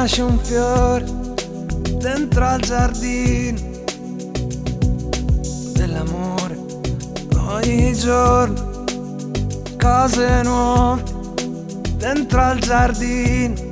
nasce un fiore dentro al giardino dell'amore. Ogni giorno cose nuove dentro al giardino